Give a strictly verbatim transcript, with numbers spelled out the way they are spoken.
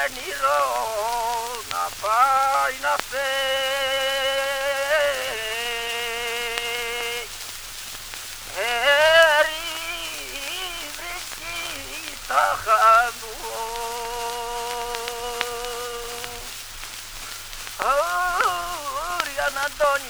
όνειρο να πάει να φέρει. Έρη βρίσκει τα χανού. Ωριαν Αντώνη